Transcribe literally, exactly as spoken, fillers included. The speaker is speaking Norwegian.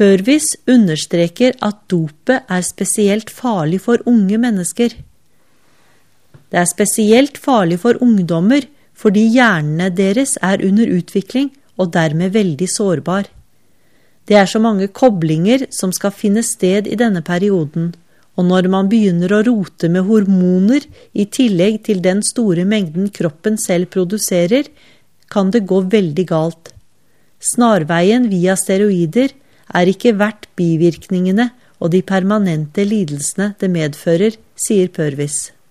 Purvis understreker at dopet er spesielt farlig for unge mennesker. Det er spesielt farlig for ungdommer fordi hjernene deres er under utvikling og dermed veldig sårbar. Det er så mange koblinger som skal finne sted i denne perioden, og når man begynner å rote med hormoner i tillegg til den store mengden kroppen selv produserer, kan det gå veldig galt. Snarveien via steroider er ikke verdt bivirkningene og de permanente lidelsene det medfører, sier Purvis.